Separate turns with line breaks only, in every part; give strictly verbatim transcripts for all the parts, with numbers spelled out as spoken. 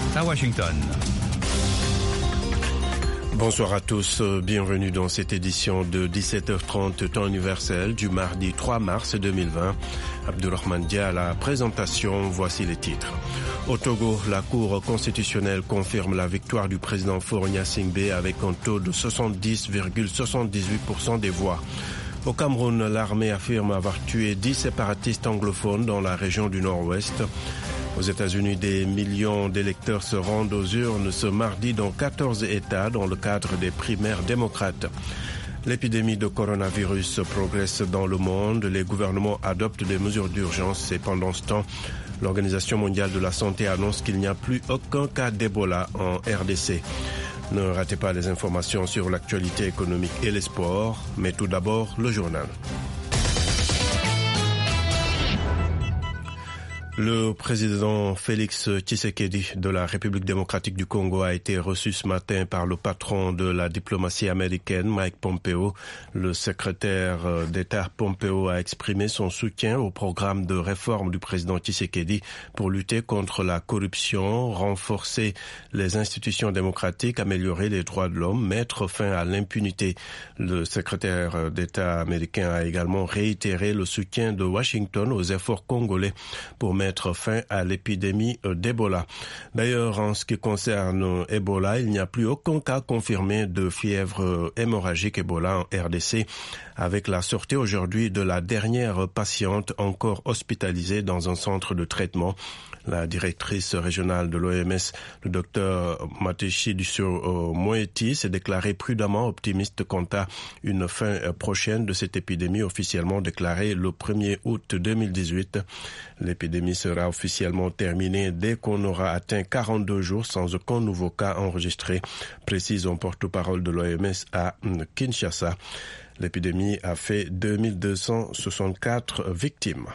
à Washington.
Bonsoir à tous, bienvenue dans cette édition de dix-sept heures trente temps universel du mardi trois mars deux mille vingt. Abdulrahman Dia à la présentation, voici les titres. Au Togo, la Cour constitutionnelle confirme la victoire du président Faure Gnassingbé avec un taux de soixante-dix virgule soixante-dix-huit pour cent des voix. Au Cameroun, l'armée affirme avoir tué dix séparatistes anglophones dans la région du Nord-Ouest. Aux États-Unis, des millions d'électeurs se rendent aux urnes ce mardi dans quatorze États dans le cadre des primaires démocrates. L'épidémie de coronavirus progresse dans le monde. Les gouvernements adoptent des mesures d'urgence et pendant ce temps, l'Organisation mondiale de la santé annonce qu'il n'y a plus aucun cas d'Ebola en R D C. Ne ratez pas les informations sur l'actualité économique et les sports, mais tout d'abord le journal. Le président Félix Tshisekedi de la République démocratique du Congo a été reçu ce matin par le patron de la diplomatie américaine, Mike Pompeo. Le secrétaire d'État Pompeo a exprimé son soutien au programme de réforme du président Tshisekedi pour lutter contre la corruption, renforcer les institutions démocratiques, améliorer les droits de l'homme, mettre fin à l'impunité. Le secrétaire d'État américain a également réitéré le soutien de Washington aux efforts congolais pour mettre mettre fin à l'épidémie d'Ebola. D'ailleurs, en ce qui concerne Ebola, il n'y a plus aucun cas confirmé de fièvre hémorragique Ebola en R D C, avec la sortie aujourd'hui de la dernière patiente encore hospitalisée dans un centre de traitement. La directrice régionale de l'O M S, le docteur Matshidiso Moeti, s'est déclaré prudemment optimiste quant à une fin prochaine de cette épidémie officiellement déclarée le premier août deux mille dix-huit. L'épidémie sera officiellement terminée dès qu'on aura atteint quarante-deux jours sans aucun nouveau cas enregistré, précise un porte-parole de l'O M S à Kinshasa. L'épidémie a fait deux mille deux cent soixante-quatre victimes.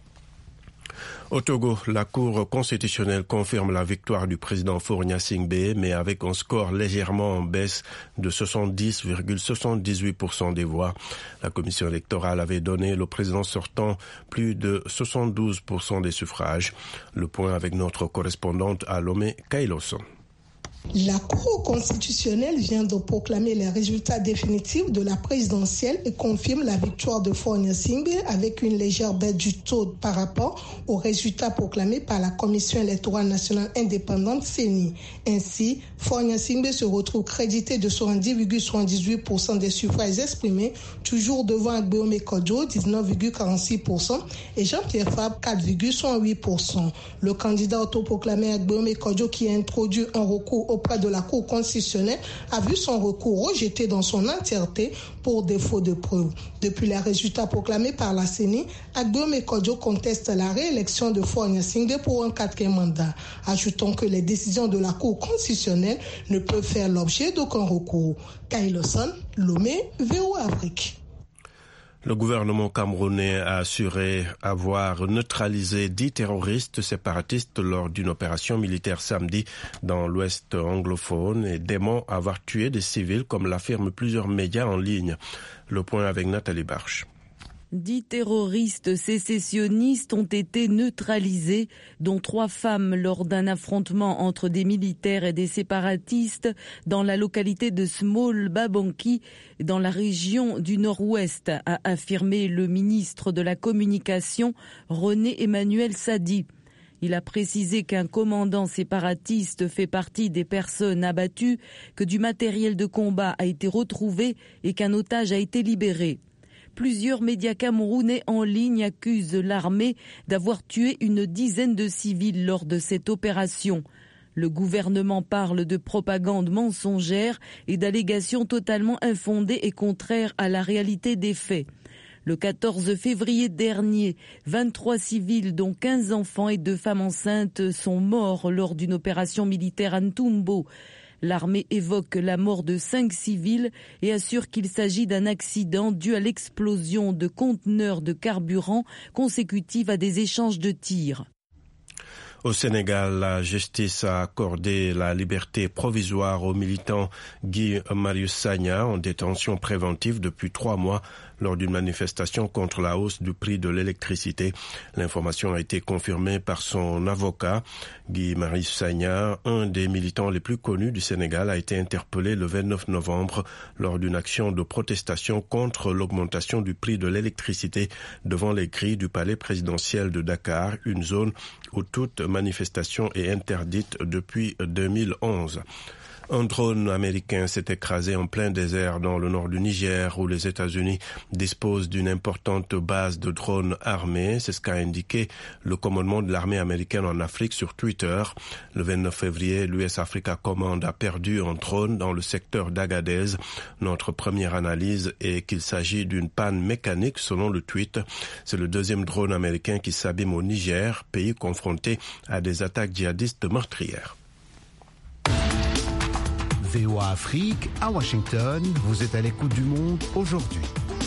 Au Togo, la Cour constitutionnelle confirme la victoire du président Faure Gnassingbé, mais avec un score légèrement en baisse de soixante-dix virgule soixante-dix-huit pour cent des voix. La commission électorale avait donné au président sortant plus de soixante-douze pour cent des suffrages. Le point avec notre correspondante à Lomé, Kailoson.
La Cour constitutionnelle vient de proclamer les résultats définitifs de la présidentielle et confirme la victoire de Faure Gnassingbé avec une légère baisse du taux par rapport aux résultats proclamés par la Commission électorale nationale indépendante C E N I. Ainsi, Faure Gnassingbé se retrouve crédité de soixante-dix virgule soixante-dix-huit pour cent des suffrages exprimés, toujours devant Agbeome Kodjo, dix-neuf virgule quarante-six pour cent et Jean-Pierre Fabre, quatre virgule soixante-huit pour cent. Le candidat autoproclamé Agbeome Kodjo, qui a introduit un recours auprès de la Cour constitutionnelle, a vu son recours rejeté dans son entièreté pour défaut de preuves. Depuis les résultats proclamés par la C E N I, Agbeome Kodjo conteste la réélection de Faure Gnassingbé pour un quatrième mandat. Ajoutons que les décisions de la Cour constitutionnelle ne peuvent faire l'objet d'aucun recours. Kailoson, Lomé, V O A Afrique.
Le gouvernement camerounais a assuré avoir neutralisé dix terroristes séparatistes lors d'une opération militaire samedi dans l'ouest anglophone et dément avoir tué des civils, comme l'affirment plusieurs médias en ligne. Le point avec Nathalie Barche.
Dix terroristes sécessionnistes ont été neutralisés, dont trois femmes lors d'un affrontement entre des militaires et des séparatistes dans la localité de Small Babanki, dans la région du Nord-Ouest, a affirmé le ministre de la Communication, René Emmanuel Sadi. Il a précisé qu'un commandant séparatiste fait partie des personnes abattues, que du matériel de combat a été retrouvé et qu'un otage a été libéré. Plusieurs médias camerounais en ligne accusent l'armée d'avoir tué une dizaine de civils lors de cette opération. Le gouvernement parle de propagande mensongère et d'allégations totalement infondées et contraires à la réalité des faits. Le quatorze février dernier, vingt-trois civils, dont quinze enfants et deux femmes enceintes, sont morts lors d'une opération militaire à Ntumbo. L'armée évoque la mort de cinq civils et assure qu'il s'agit d'un accident dû à l'explosion de conteneurs de carburant consécutive à des échanges de tirs.
Au Sénégal, la justice a accordé la liberté provisoire au militant Guy Marius Sagna en détention préventive depuis trois mois lors d'une manifestation contre la hausse du prix de l'électricité. L'information a été confirmée par son avocat. Guy Marius Sagna, un des militants les plus connus du Sénégal, a été interpellé le vingt-neuf novembre lors d'une action de protestation contre l'augmentation du prix de l'électricité devant les grilles du palais présidentiel de Dakar, une zone où toute manifestation est interdite depuis deux mille onze. Un drone américain s'est écrasé en plein désert dans le nord du Niger où les États-Unis disposent d'une importante base de drones armés. C'est ce qu'a indiqué le commandement de l'armée américaine en Afrique sur Twitter. Le vingt-neuf février, l'U S Africa Command a perdu un drone dans le secteur d'Agadez. Notre première analyse est qu'il s'agit d'une panne mécanique selon le tweet. C'est le deuxième drone américain qui s'abîme au Niger, pays confronté à des attaques djihadistes meurtrières.
V O A Afrique, à Washington, vous êtes à l'écoute du monde aujourd'hui.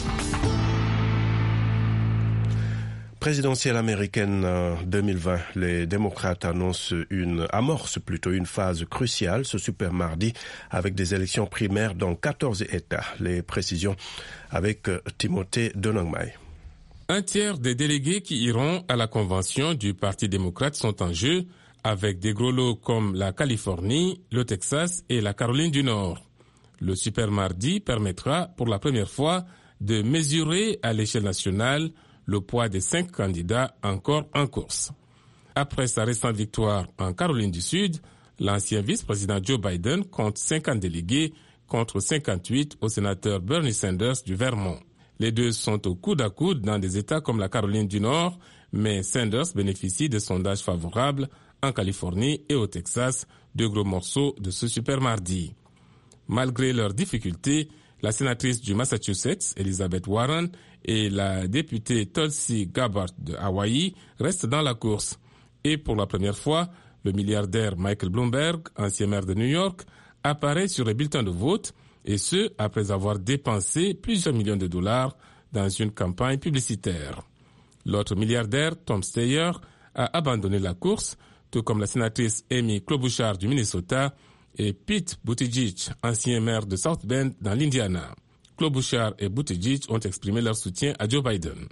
Présidentielle américaine deux mille vingt, les démocrates annoncent une amorce, plutôt une phase cruciale ce super mardi avec des élections primaires dans quatorze États. Les précisions avec Timothée Donangmai.
Un tiers des délégués qui iront à la convention du Parti démocrate sont en jeu, avec des gros lots comme la Californie, le Texas et la Caroline du Nord. Le super mardi permettra pour la première fois de mesurer à l'échelle nationale le poids des cinq candidats encore en course. Après sa récente victoire en Caroline du Sud, l'ancien vice-président Joe Biden compte cinquante délégués contre cinquante-huit au sénateur Bernie Sanders du Vermont. Les deux sont au coude à coude dans des États comme la Caroline du Nord, mais Sanders bénéficie de sondages favorables en Californie et au Texas, deux gros morceaux de ce super mardi. Malgré leurs difficultés, la sénatrice du Massachusetts, Elizabeth Warren, et la députée Tulsi Gabbard de Hawaï restent dans la course. Et pour la première fois, le milliardaire Michael Bloomberg, ancien maire de New York, apparaît sur les bulletins de vote, et ce, après avoir dépensé plusieurs millions de dollars dans une campagne publicitaire. L'autre milliardaire, Tom Steyer, a abandonné la course, tout comme la sénatrice Amy Klobuchar du Minnesota et Pete Buttigieg, ancien maire de South Bend dans l'Indiana. Klobuchar et Buttigieg ont exprimé leur soutien à Joe Biden.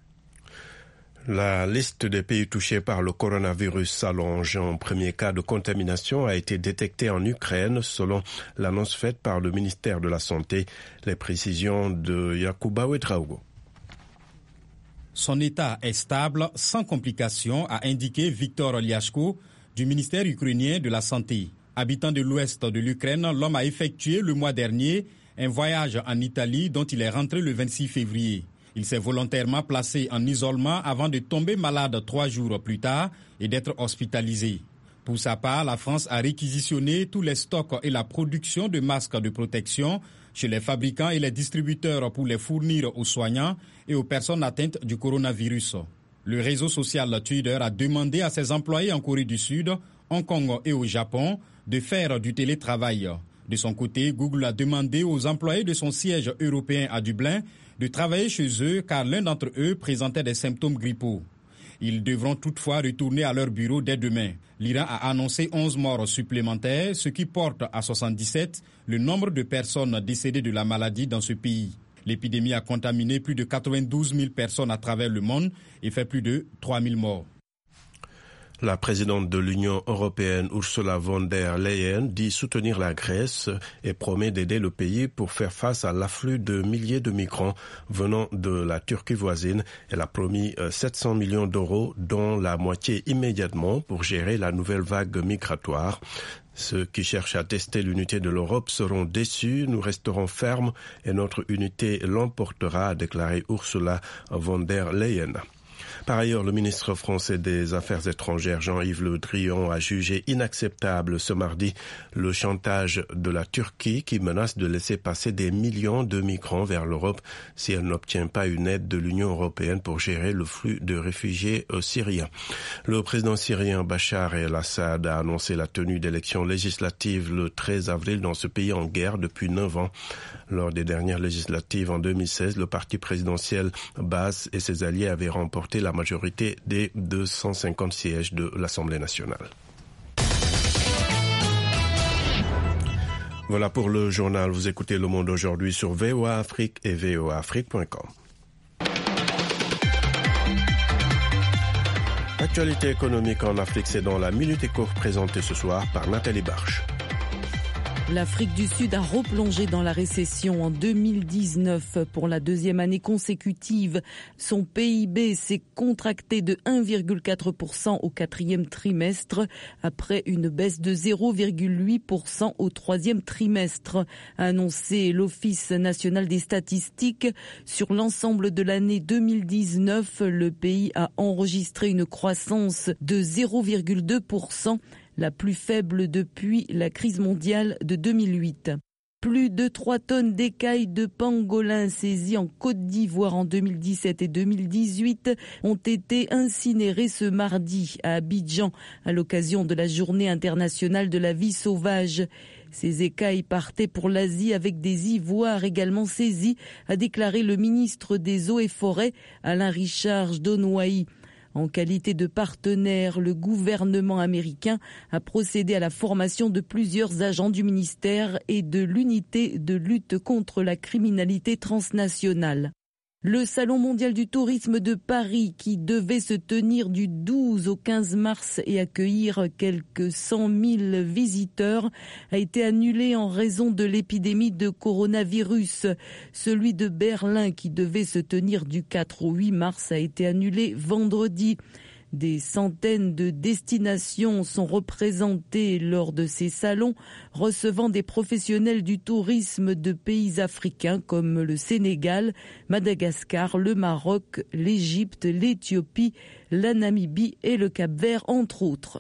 La liste des pays touchés par le coronavirus s'allonge. Un premier cas de contamination a été détecté en Ukraine, selon l'annonce faite par le ministère de la Santé. Les précisions de Yakuba Ouedraogo.
Son état est stable, sans complications, a indiqué Viktor Liashko du ministère ukrainien de la Santé. Habitant de l'ouest de l'Ukraine, l'homme a effectué le mois dernier un voyage en Italie dont il est rentré le vingt-six février. Il s'est volontairement placé en isolement avant de tomber malade trois jours plus tard et d'être hospitalisé. Pour sa part, la France a réquisitionné tous les stocks et la production de masques de protection chez les fabricants et les distributeurs pour les fournir aux soignants et aux personnes atteintes du coronavirus. Le réseau social Twitter a demandé à ses employés en Corée du Sud, Hong Kong et au Japon de faire du télétravail. De son côté, Google a demandé aux employés de son siège européen à Dublin de travailler chez eux car l'un d'entre eux présentait des symptômes grippaux. Ils devront toutefois retourner à leur bureau dès demain. L'Iran a annoncé onze morts supplémentaires, ce qui porte à soixante-dix-sept le nombre de personnes décédées de la maladie dans ce pays. L'épidémie a contaminé plus de quatre-vingt-douze mille personnes à travers le monde et fait plus de trois mille morts.
La présidente de l'Union européenne, Ursula von der Leyen, dit soutenir la Grèce et promet d'aider le pays pour faire face à l'afflux de milliers de migrants venant de la Turquie voisine. Elle a promis sept cents millions d'euros, dont la moitié immédiatement pour gérer la nouvelle vague migratoire. Ceux qui cherchent à tester l'unité de l'Europe seront déçus. Nous resterons fermes et notre unité l'emportera, a déclaré Ursula von der Leyen. Par ailleurs, le ministre français des Affaires étrangères, Jean-Yves Le Drian, a jugé inacceptable ce mardi le chantage de la Turquie qui menace de laisser passer des millions de migrants vers l'Europe si elle n'obtient pas une aide de l'Union européenne pour gérer le flux de réfugiés syriens. Le président syrien Bachar el-Assad a annoncé la tenue d'élections législatives le treize avril dans ce pays en guerre depuis neuf ans. Lors des dernières législatives en deux mille seize, le parti présidentiel Baas et ses alliés avaient remporté la la majorité des deux cent cinquante sièges de l'Assemblée nationale. Voilà pour le journal. Vous écoutez Le Monde aujourd'hui sur V O A Afrique et v o a afrique point com. Actualité économique en Afrique, c'est dans la Minute Éco présentée ce soir par Nathalie Barche.
L'Afrique du Sud a replongé dans la récession en deux mille dix-neuf. Pour la deuxième année consécutive, son P I B s'est contracté de un virgule quatre pour cent au quatrième trimestre, après une baisse de zéro virgule huit pour cent au troisième trimestre, a annoncé l'Office national des statistiques. Sur l'ensemble de l'année deux mille dix-neuf, le pays a enregistré une croissance de zéro virgule deux pour cent, la plus faible depuis la crise mondiale de deux mille huit. Plus de trois tonnes d'écailles de pangolin saisies en Côte d'Ivoire en deux mille dix-sept et deux mille dix-huit ont été incinérées ce mardi à Abidjan à l'occasion de la Journée internationale de la vie sauvage. Ces écailles partaient pour l'Asie avec des ivoires également saisis, a déclaré le ministre des Eaux et Forêts, Alain Richard Donouaï. En qualité de partenaire, le gouvernement américain a procédé à la formation de plusieurs agents du ministère et de l'unité de lutte contre la criminalité transnationale. Le Salon mondial du tourisme de Paris, qui devait se tenir du douze au quinze mars et accueillir quelques cent mille visiteurs, a été annulé en raison de l'épidémie de coronavirus. Celui de Berlin, qui devait se tenir du quatre au huit mars, a été annulé vendredi. Des centaines de destinations sont représentées lors de ces salons, recevant des professionnels du tourisme de pays africains comme le Sénégal, Madagascar, le Maroc, l'Égypte, l'Éthiopie, la Namibie et le Cap-Vert, entre autres.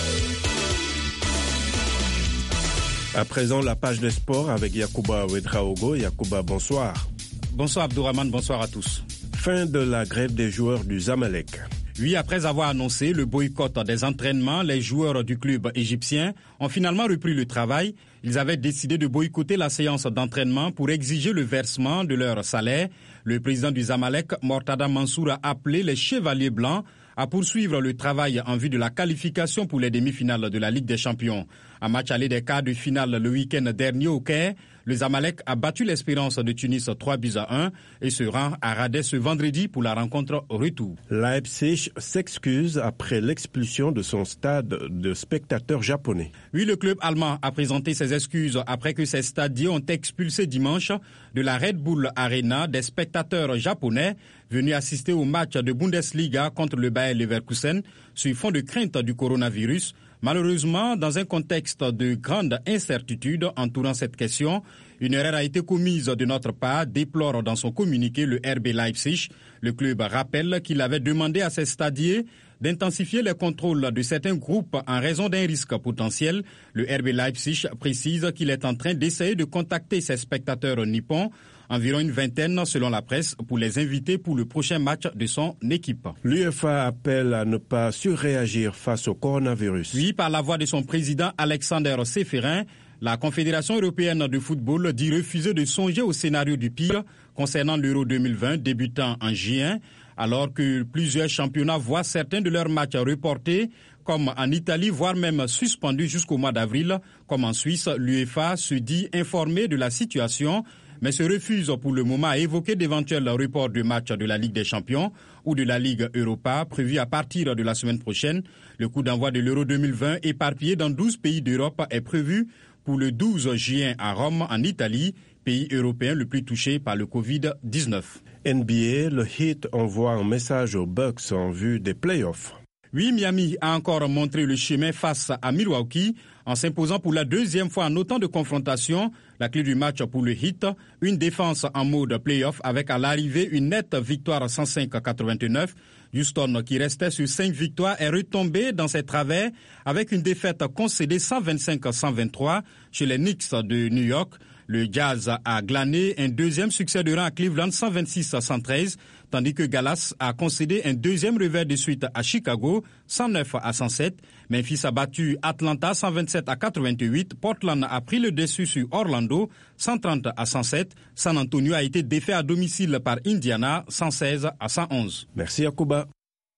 À présent, la page des sports avec Yacouba Ouedraogo. Yacouba, bonsoir.
Bonsoir Abdourahmane, bonsoir à tous.
Fin de la grève des joueurs du Zamalek.
Oui, après avoir annoncé le boycott des entraînements, les joueurs du club égyptien ont finalement repris le travail. Ils avaient décidé de boycotter la séance d'entraînement pour exiger le versement de leur salaire. Le président du Zamalek, Mortada Mansour, a appelé les Chevaliers Blancs à poursuivre le travail en vue de la qualification pour les demi-finales de la Ligue des Champions. Un match aller des quarts de finale le week-end dernier au Caire, le Zamalek a battu l'Espérance de Tunis trois buts à un et se rend à Radès ce vendredi pour la rencontre retour.
Leipzig s'excuse après l'expulsion de son stade de spectateurs japonais.
Oui, le club allemand a présenté ses excuses après que ses stadiers ont expulsé dimanche de la Red Bull Arena des spectateurs japonais venus assister au match de Bundesliga contre le Bayer Leverkusen sur fond de crainte du coronavirus. Malheureusement, dans un contexte de grande incertitude entourant cette question, une erreur a été commise de notre part, déplore dans son communiqué le R B Leipzig. Le club rappelle qu'il avait demandé à ses stadiers d'intensifier les contrôles de certains groupes en raison d'un risque potentiel. Le R B Leipzig précise qu'il est en train d'essayer de contacter ses spectateurs nippons, environ une vingtaine selon la presse, pour les inviter pour le prochain match de son équipe.
L'UEFA appelle à ne pas surréagir face au coronavirus.
Oui, par la voix de son président Alexander Seferin, la Confédération européenne de football dit refuser de songer au scénario du pire concernant l'Euro deux mille vingt débutant en juin, alors que plusieurs championnats voient certains de leurs matchs reportés, comme en Italie, voire même suspendus jusqu'au mois d'avril. Comme en Suisse, l'UEFA se dit informée de la situation, mais se refuse pour le moment à évoquer d'éventuels reports de matchs de la Ligue des Champions ou de la Ligue Europa prévus à partir de la semaine prochaine. Le coup d'envoi de l'Euro deux mille vingt éparpillé dans douze pays d'Europe est prévu pour le douze juin à Rome, en Italie, pays européen le plus touché par le covid dix-neuf.
N B A, le Heat envoie un message aux Bucks en vue des playoffs.
Oui, Miami a encore montré le chemin face à Milwaukee en s'imposant pour la deuxième fois en autant de confrontations. La clé du match pour le Heat, une défense en mode playoff avec à l'arrivée une nette victoire cent cinq à quatre-vingt-neuf. Houston, qui restait sur cinq victoires, est retombé dans ses travers avec une défaite concédée cent vingt-cinq à cent vingt-trois chez les Knicks de New York. Le Jazz a glané un deuxième succès de rang à Cleveland, cent vingt-six à cent treize, tandis que Dallas a concédé un deuxième revers de suite à Chicago, cent neuf à cent sept. Memphis a battu Atlanta, cent vingt-sept à quatre-vingt-huit. Portland a pris le dessus sur Orlando, cent trente à cent sept. San Antonio a été défait à domicile par Indiana, cent seize à cent onze.
Merci Yacouba.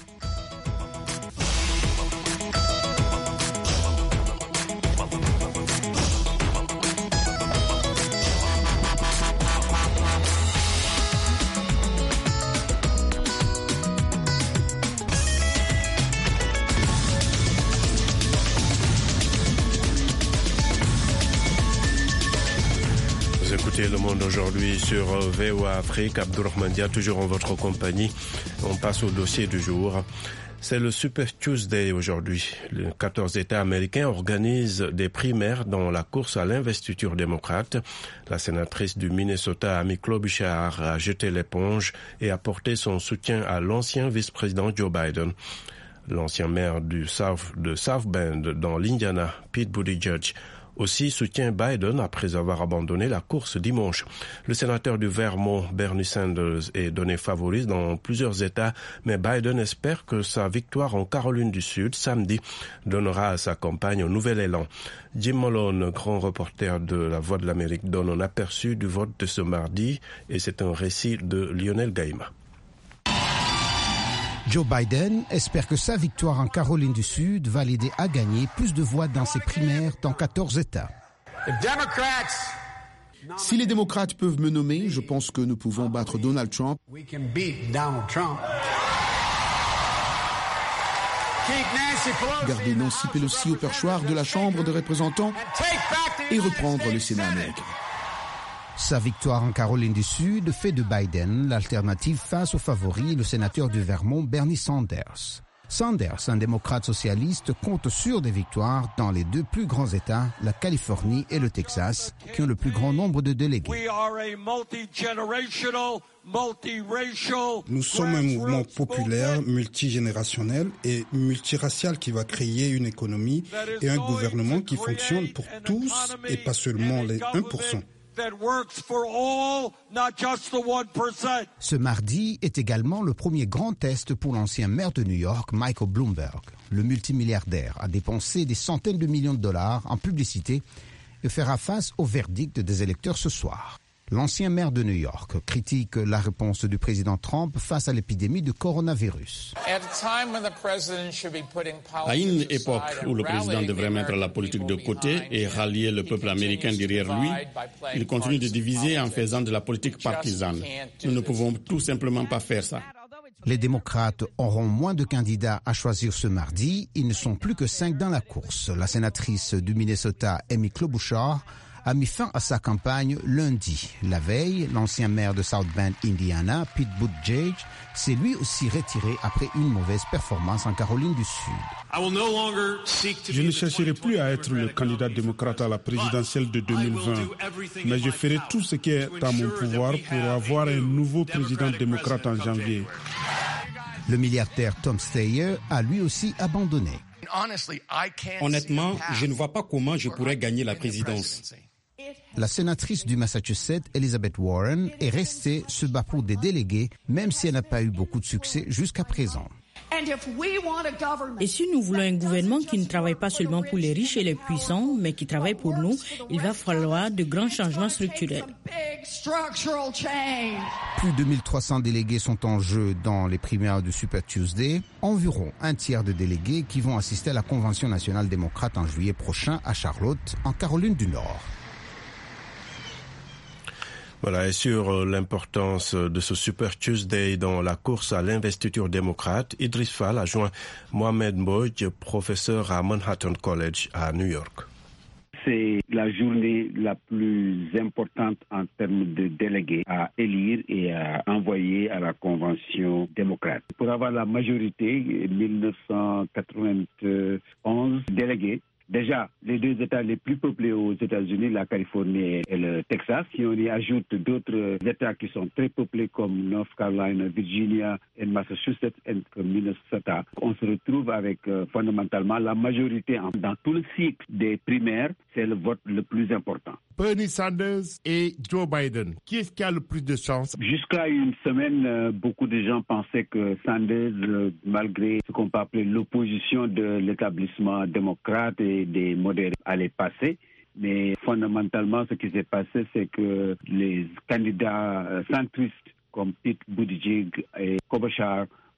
Le Monde aujourd'hui sur V O A Afrique. Abdourahmane Dia, toujours en votre compagnie. On passe au dossier du jour. C'est le Super Tuesday aujourd'hui. Les quatorze États américains organisent des primaires dans la course à l'investiture démocrate. La sénatrice du Minnesota, Amy Klobuchar, a jeté l'éponge et apporté son soutien à l'ancien vice-président Joe Biden. L'ancien maire du South, de South Bend dans l'Indiana, Pete Buttigieg, aussi soutient Biden après avoir abandonné la course dimanche. Le sénateur du Vermont, Bernie Sanders, est donné favori dans plusieurs États, mais Biden espère que sa victoire en Caroline du Sud, samedi, donnera à sa campagne un nouvel élan. Jim Malone, grand reporter de La Voix de l'Amérique, donne un aperçu du vote de ce mardi et c'est un récit de Lionel Gaïma.
Joe Biden espère que sa victoire en Caroline du Sud va l'aider à gagner plus de voix dans ses primaires dans quatorze États.
Si les démocrates peuvent me nommer, je pense que nous pouvons battre Donald Trump. Garder Nancy Pelosi au perchoir de la Chambre des représentants et reprendre le Sénat américain.
Sa victoire en Caroline du Sud fait de Biden l'alternative face au favori, le sénateur du Vermont, Bernie Sanders. Sanders, un démocrate socialiste, compte sur des victoires dans les deux plus grands États, la Californie et le Texas, qui ont le plus grand nombre de délégués.
Nous sommes un mouvement populaire, multigénérationnel et multiracial qui va créer une économie et un gouvernement qui fonctionne pour tous et pas seulement les un pour cent.
Ce mardi est également le premier grand test pour l'ancien maire de New York, Michael Bloomberg. Le multimilliardaire a dépensé des centaines de millions de dollars en publicité et fera face au verdict des électeurs ce soir. L'ancien maire de New York critique la réponse du président Trump face à l'épidémie de coronavirus.
À une époque où le président devrait mettre la politique de côté et rallier le peuple américain derrière lui, il continue de diviser en faisant de la politique partisane. Nous ne pouvons tout simplement pas faire ça.
Les démocrates auront moins de candidats à choisir ce mardi. Ils ne sont plus que cinq dans la course. La sénatrice du Minnesota, Amy Klobuchar, a mis fin à sa campagne lundi. La veille, l'ancien maire de South Bend, Indiana, Pete Buttigieg, s'est lui aussi retiré après une mauvaise performance en Caroline du Sud.
Je ne chercherai plus à être le candidat démocrate à la présidentielle de deux mille vingt, mais je ferai tout ce qui est à mon pouvoir pour avoir un nouveau président démocrate en janvier.
Le milliardaire Tom Steyer a lui aussi abandonné.
Honnêtement, je ne vois pas comment je pourrais gagner la présidence.
La sénatrice du Massachusetts, Elizabeth Warren, est restée se bat pour des délégués, même si elle n'a pas eu beaucoup de succès jusqu'à présent.
Et si nous voulons un gouvernement qui ne travaille pas seulement pour les riches et les puissants, mais qui travaille pour nous, il va falloir de grands changements structurels.
Plus de mille trois cents délégués sont en jeu dans les primaires du Super Tuesday. Environ un tiers de délégués qui vont assister à la Convention nationale démocrate en juillet prochain à Charlotte, en Caroline du Nord.
Voilà, et sur l'importance de ce Super Tuesday dans la course à l'investiture démocrate, Idriss Fall a joint Mohamed Mbodj, professeur à Manhattan College à New York.
C'est la journée la plus importante en termes de délégués à élire et à envoyer à la Convention démocrate. Pour avoir la majorité, mille neuf cent quatre-vingt-onze délégués, déjà, les deux États les plus peuplés aux États-Unis, la Californie et le Texas, si on y ajoute d'autres États qui sont très peuplés comme North Carolina, Virginia et Massachusetts et Minnesota, on se retrouve avec euh, fondamentalement la majorité en, dans tout le cycle des primaires, c'est le vote le plus important.
Bernie Sanders et Joe Biden, qui est-ce qui a le plus de chances?
Jusqu'à une semaine, euh, beaucoup de gens pensaient que Sanders, euh, malgré ce qu'on peut appeler l'opposition de l'établissement démocrate et des modérés, allait passer. Mais fondamentalement, ce qui s'est passé, c'est que les candidats euh, centristes comme Pete Buttigieg et Klobuchar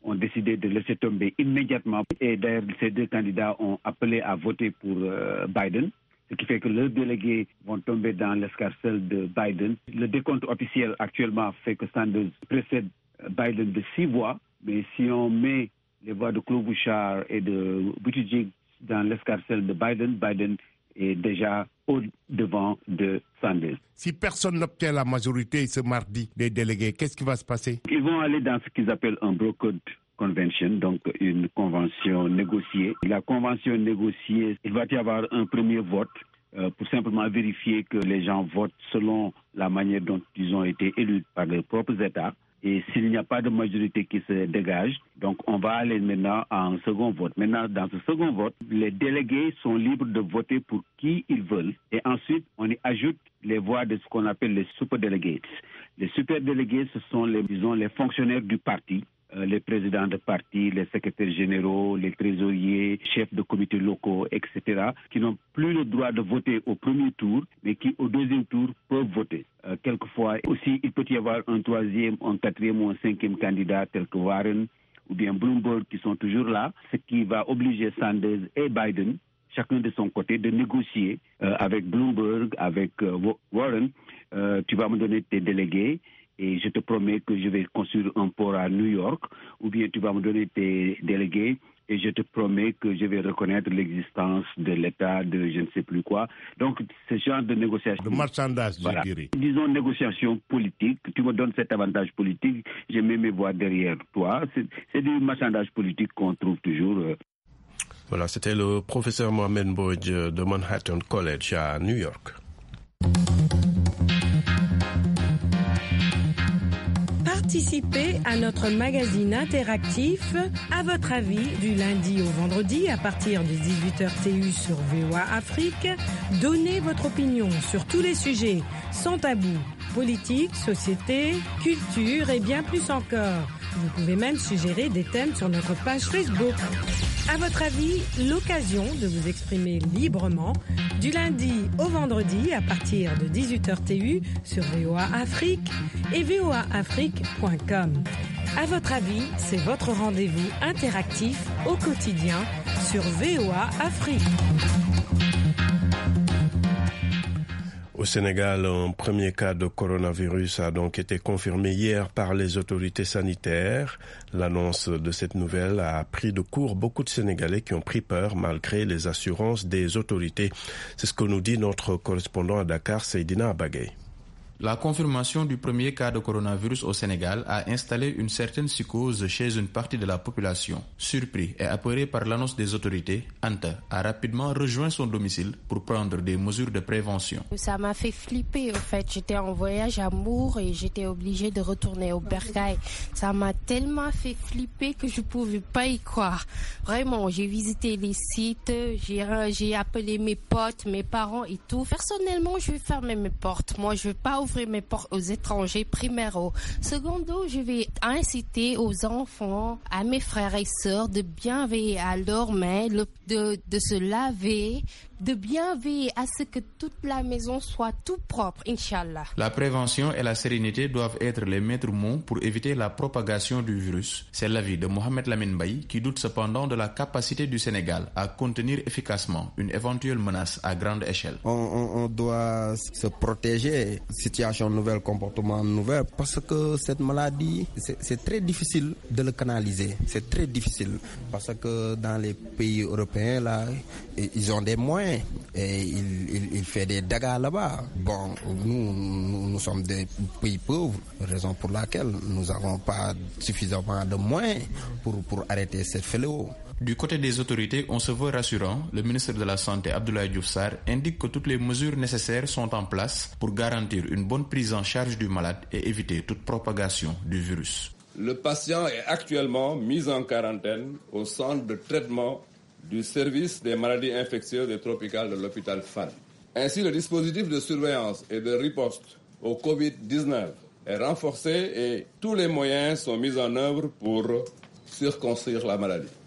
ont décidé de laisser tomber immédiatement. Et d'ailleurs, ces deux candidats ont appelé à voter pour euh, Biden, ce qui fait que leurs délégués vont tomber dans l'escarcelle de Biden. Le décompte officiel actuellement fait que Sanders précède Biden de six voix, mais si on met les voix de Klobuchar et de Buttigieg dans l'escarcelle de Biden, Biden est déjà au-devant de Sanders.
Si personne n'obtient la majorité ce mardi des délégués, qu'est-ce qui va se passer?
Ils vont aller dans ce qu'ils appellent un brokered convention, donc une convention négociée. La convention négociée, il va y avoir un premier vote euh, pour simplement vérifier que les gens votent selon la manière dont ils ont été élus par leurs propres États. Et s'il n'y a pas de majorité qui se dégage, donc on va aller maintenant à un second vote. Maintenant, dans ce second vote, les délégués sont libres de voter pour qui ils veulent. Et ensuite, on y ajoute les voix de ce qu'on appelle les superdelegates. Les superdélégués, ce sont les, disons, les fonctionnaires du parti, euh, les présidents de parti, les secrétaires généraux, les trésoriers, chefs de comités locaux, et cetera, qui n'ont plus le droit de voter au premier tour, mais qui au deuxième tour peuvent voter. Euh, quelquefois aussi, il peut y avoir un troisième, un quatrième ou un cinquième candidat tel que Warren ou bien Bloomberg qui sont toujours là, ce qui va obliger Sanders et Biden, chacun de son côté, de négocier euh, avec Bloomberg, avec euh, Warren. Euh, tu vas me donner tes délégués et je te promets que je vais construire un port à New York, ou bien tu vas me donner tes délégués et je te promets que je vais reconnaître l'existence de l'État, de je ne sais plus quoi. Donc, ce genre de négociation...
De marchandage,
voilà.
je dirais.
Disons négociation politique. Tu me donnes cet avantage politique, je mets mes voix derrière toi. C'est, c'est du marchandage politique qu'on trouve toujours... Euh...
Voilà, c'était le professeur Mohamed Mbodj de Manhattan College à New York.
Participez à notre magazine interactif À votre avis du lundi au vendredi à partir de dix-huit heures T U sur V O A Afrique. Donnez votre opinion sur tous les sujets sans tabou, politique, société, culture et bien plus encore. Vous pouvez même suggérer des thèmes sur notre page Facebook. À votre avis, l'occasion de vous exprimer librement du lundi au vendredi à partir de dix-huit heures T U sur V O A Afrique et V O A Afrique point com. À votre avis, c'est votre rendez-vous interactif au quotidien sur V O A Afrique.
Au Sénégal, un premier cas de coronavirus a donc été confirmé hier par les autorités sanitaires. L'annonce de cette nouvelle a pris de court beaucoup de Sénégalais qui ont pris peur malgré les assurances des autorités. C'est ce que nous dit notre correspondant à Dakar, Seydina Abagay.
La confirmation du premier cas de coronavirus au Sénégal a installé une certaine psychose chez une partie de la population. Surpris et apeuré par l'annonce des autorités, Anta a rapidement rejoint son domicile pour prendre des mesures de prévention.
Ça m'a fait flipper, en fait. J'étais en voyage à Mour et j'étais obligée de retourner au Bercail. Ça m'a tellement fait flipper que je ne pouvais pas y croire. Vraiment, j'ai visité les sites, j'ai, j'ai appelé mes potes, mes parents et tout. Personnellement, je vais fermer mes portes. Moi, je ne veux pas ouvrir mes portes aux étrangers, primero. Secondo, je vais inciter aux enfants, à mes frères et sœurs de bien veiller à leurs mains, de, de se laver, de bien veiller à ce que toute la maison soit tout propre, Inch'Allah.
La prévention et la sérénité doivent être les maîtres mots pour éviter la propagation du virus. C'est l'avis de Mohamed Lamine Baye qui doute cependant de la capacité du Sénégal à contenir efficacement une éventuelle menace à grande échelle.
On, on, on doit se protéger, situation nouvelle, comportement nouvel, parce que cette maladie, c'est, c'est très difficile de le canaliser. C'est très difficile parce que dans les pays européens, là, ils ont des moyens. Et il, il, il fait des dégâts là-bas. Bon, nous, nous, nous sommes des pays pauvres, raison pour laquelle nous n'avons pas suffisamment de moyens pour, pour arrêter ce fléau.
Du côté des autorités, on se veut rassurant. Le ministre de la Santé, Abdoulaye Diouf Sarr, indique que toutes les mesures nécessaires sont en place pour garantir une bonne prise en charge du malade et éviter toute propagation du virus.
Le patient est actuellement mis en quarantaine au centre de traitement du service des maladies infectieuses et tropicales de l'hôpital Fann. Ainsi, le dispositif de surveillance et de riposte au covid dix-neuf est renforcé et tous les moyens sont mis en œuvre pour circonscrire la maladie.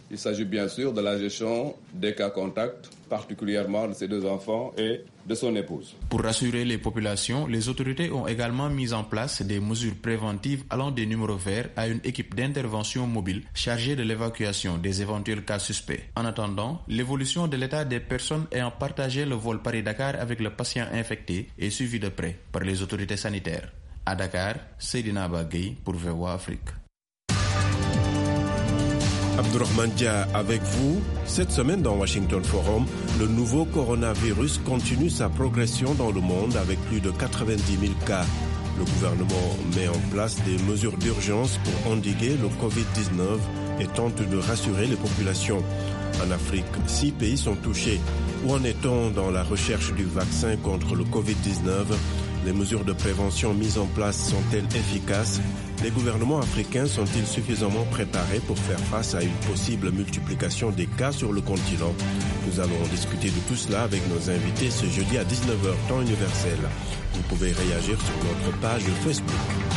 Il s'agit bien sûr de la gestion des cas contacts, particulièrement de ses deux enfants et de son épouse.
Pour rassurer les populations, les autorités ont également mis en place des mesures préventives allant des numéros verts à une équipe d'intervention mobile chargée de l'évacuation des éventuels cas suspects. En attendant, l'évolution de l'état des personnes ayant partagé le vol Paris-Dakar avec le patient infecté est suivie de près par les autorités sanitaires. À Dakar, Seydina Bagay pour V O A Afrique.
Abdourahmane Dia avec vous. Cette semaine dans Washington Forum, le nouveau coronavirus continue sa progression dans le monde avec plus de quatre-vingt-dix mille cas. Le gouvernement met en place des mesures d'urgence pour endiguer le covid dix-neuf et tente de rassurer les populations. En Afrique, six pays sont touchés. Où en est-on dans la recherche du vaccin contre le covid dix-neuf? Les mesures de prévention mises en place sont-elles efficaces? Les gouvernements africains sont-ils suffisamment préparés pour faire face à une possible multiplication des cas sur le continent? Nous allons discuter de tout cela avec nos invités ce jeudi à dix-neuf heures, temps universel. Vous pouvez réagir sur notre page Facebook.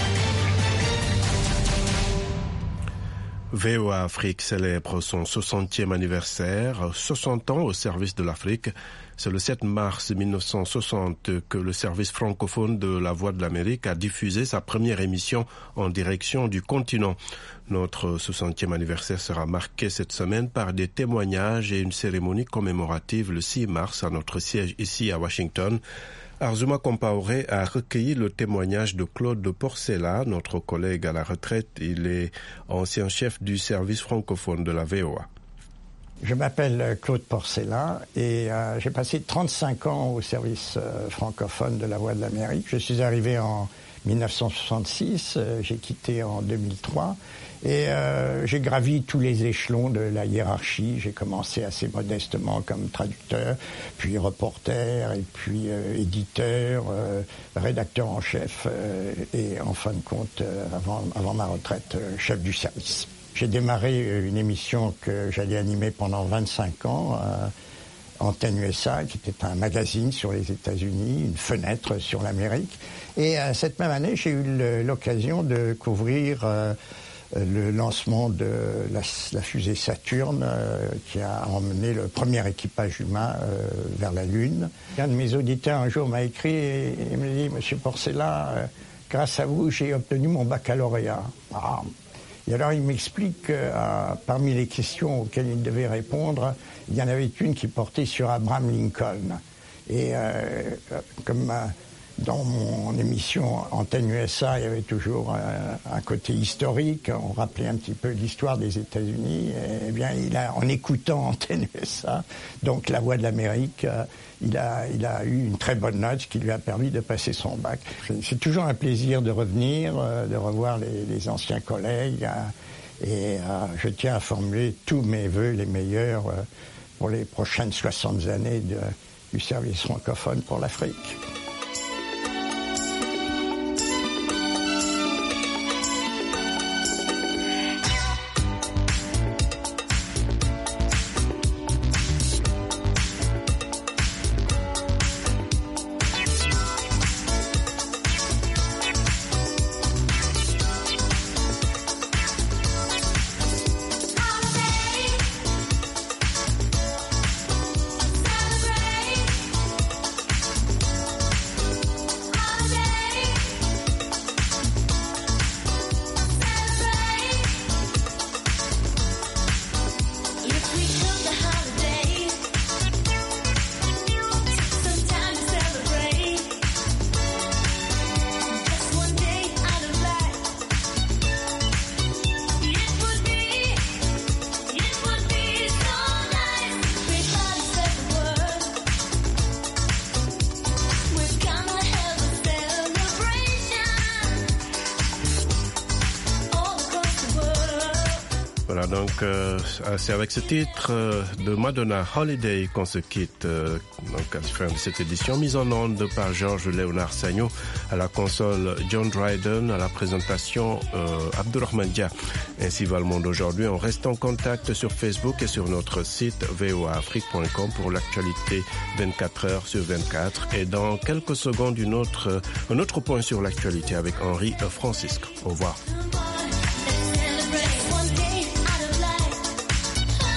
V O A Afrique célèbre son soixantième anniversaire, soixante ans au service de l'Afrique. C'est le sept mars mille neuf cent soixante que le service francophone de la Voix de l'Amérique a diffusé sa première émission en direction du continent. Notre soixantième anniversaire sera marqué cette semaine par des témoignages et une cérémonie commémorative le six mars à notre siège ici à Washington. Arzuma Compaoré a recueilli le témoignage de Claude Porcella, notre collègue à la retraite. Il est ancien chef du service francophone de la V O A.
Je m'appelle Claude Porcella et euh, j'ai passé trente-cinq ans au service euh, francophone de la Voix de l'Amérique. Je suis arrivé en mille neuf cent soixante-six, euh, j'ai quitté en deux mille trois et euh, j'ai gravi tous les échelons de la hiérarchie. J'ai commencé assez modestement comme traducteur, puis reporter, et puis euh, éditeur, euh, rédacteur en chef euh, et en fin de compte, euh, avant, avant ma retraite, euh, chef du service. J'ai démarré une émission que j'allais animer pendant vingt-cinq ans, euh, Antenne U S A, qui était un magazine sur les États-Unis, une fenêtre sur l'Amérique. Et euh, cette même année, j'ai eu l'occasion de couvrir euh, le lancement de la, la fusée Saturne, euh, qui a emmené le premier équipage humain euh, vers la Lune. Un de mes auditeurs un jour m'a écrit et, et me dit « Monsieur Porcella, euh, grâce à vous, j'ai obtenu mon baccalauréat. Ah. » Et alors il m'explique que euh, parmi les questions auxquelles il devait répondre, il y en avait une qui portait sur Abraham Lincoln. Et euh, comme euh, dans mon émission Antenne U S A, il y avait toujours euh, un côté historique, on rappelait un petit peu l'histoire des États-Unis, et, et bien il a, en écoutant Antenne U S A, donc la Voix de l'Amérique, euh, il a, il a eu une très bonne note, ce qui lui a permis de passer son bac. C'est toujours un plaisir de revenir, euh, de revoir les, les anciens collègues, euh, et euh, je tiens à formuler tous mes vœux les meilleurs euh, pour les prochaines soixante années de, du service francophone pour l'Afrique.
Voilà, donc euh, c'est avec ce titre euh, de Madonna Holiday qu'on se quitte euh, donc à la fin de cette édition, mise en onde par Georges Léonard Sagno, à la console John Dryden, à la présentation euh, Abdourahmane Dia. Ainsi va le monde aujourd'hui. On reste en contact sur Facebook et sur notre site v o a afrique point com pour l'actualité vingt-quatre heures sur vingt-quatre. Et dans quelques secondes, une autre, un autre point sur l'actualité avec Henri Francisque. Au revoir.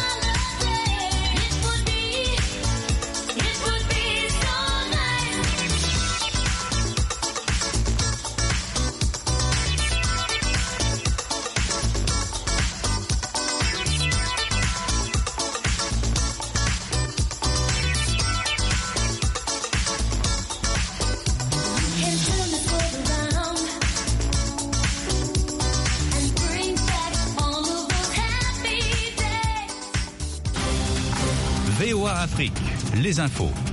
Afrique, les infos.